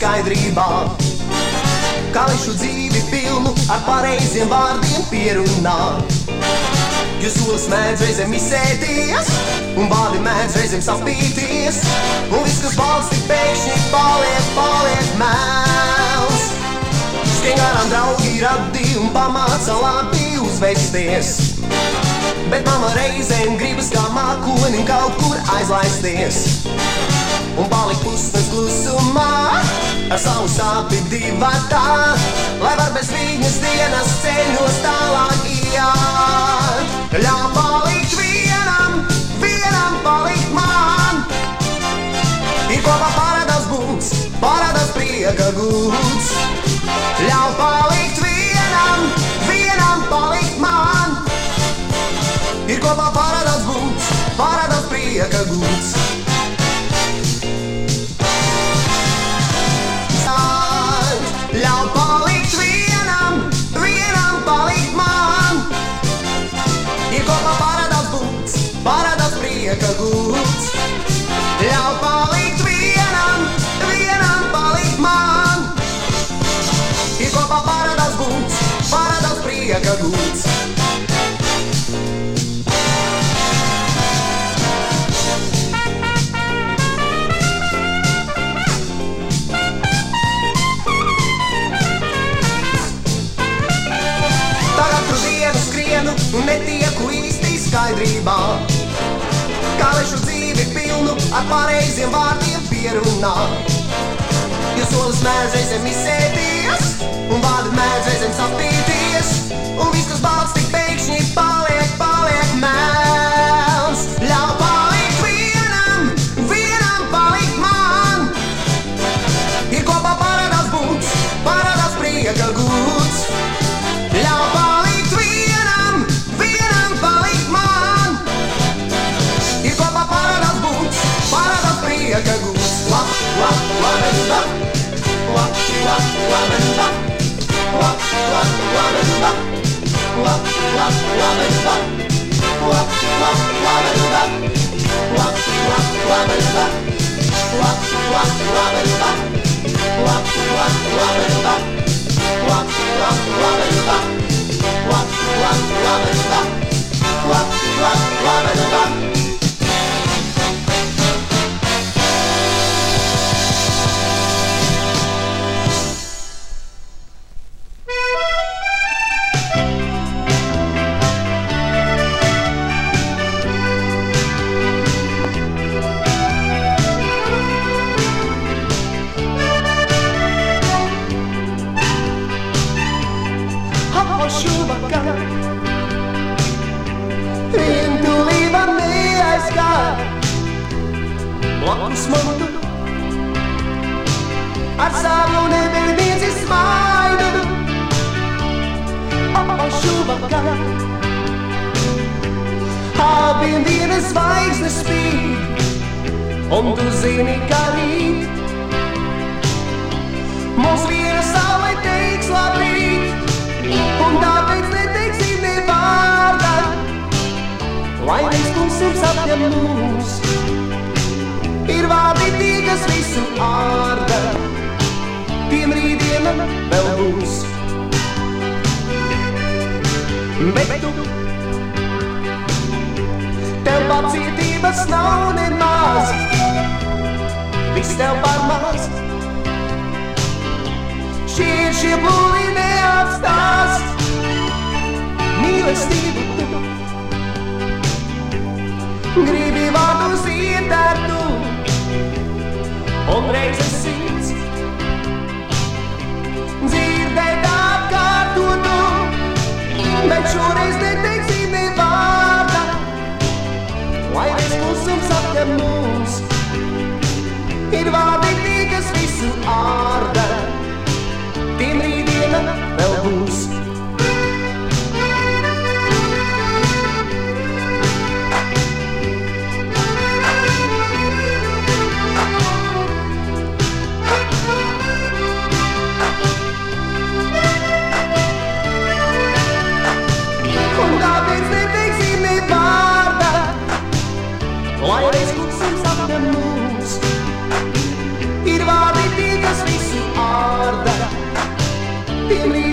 skaidrībā. Kališu dzīvi pilnu ar pareiziem vārdiem pierunā. Jo solis mēdz reizēm izsēties, un vārdi mēdz reizēm sapīties, un viss, kas balts, tik pēkšņi paliek mēls. Skrien garām draugi radi un pamāca labi uzvesties, bet mama reizēm gribas kā mākonim kaut kur aizlaisties un palikt pusnes klusumā ar savu sāpi divatā, lai var bez viņas dienas ceļos tālāk iet. Ļauj palikt vienam palikt man. Ir kopā parādās būs, parādās prieka gūts. Ļauj palikt vienam palikt man. Ir kopā parādās būs, parādās prieka gūts. Ļauj palikt vienam palikt man. Ir kopā parādās būs, parādās prieka gūts. Ļauj palikt vienam palikt man. Ir kopā parādās būs, parādās prieka gūts. Un netieku īsti skaidrībā. Kališu dzīvi pilnu ar pareiziem vārdiem pierunā. Jo solis mēdz reizēm izsēties, un vārdi mēdz reizēm sapīties, un viss, kas balts, tik pēkšņi paliek mēls. Ļauj palikt vienam palikt man. Ir kopā parādās būs, parādās prieka gūts. Ļauj palikt vienam palikt man. Ir kopā parādās būs, parādās prieka gūts. Blakus man tu ar savu nebeidīci smaidu. Šovakar abiem vienas zvaigznes spīd, un tu zini, ka rīt mums viena saule teiks labrīt, un tāpēc neteiksim ne vārda, lai mēs klusums apņem mūs. Ir vārdi tie, kas visu ārda, tiem rītdiena vēl būs. Bet tu, tev pacietības nav nemaz, viss tev par maz. Šie būri neatstās mīlestību tu. Gribi vārdus ietērtu, un reizes sirds dzirdēt atkārtotu, bet šoreiz neteiksim ne vārda, lai mēs klusums apņem mūs. Ir vārdi tie, kas visu ārda, tiem rītdiena vēl būs. Lai mēs klusums apņem mūs. Ir vārdi tie, kas visu dem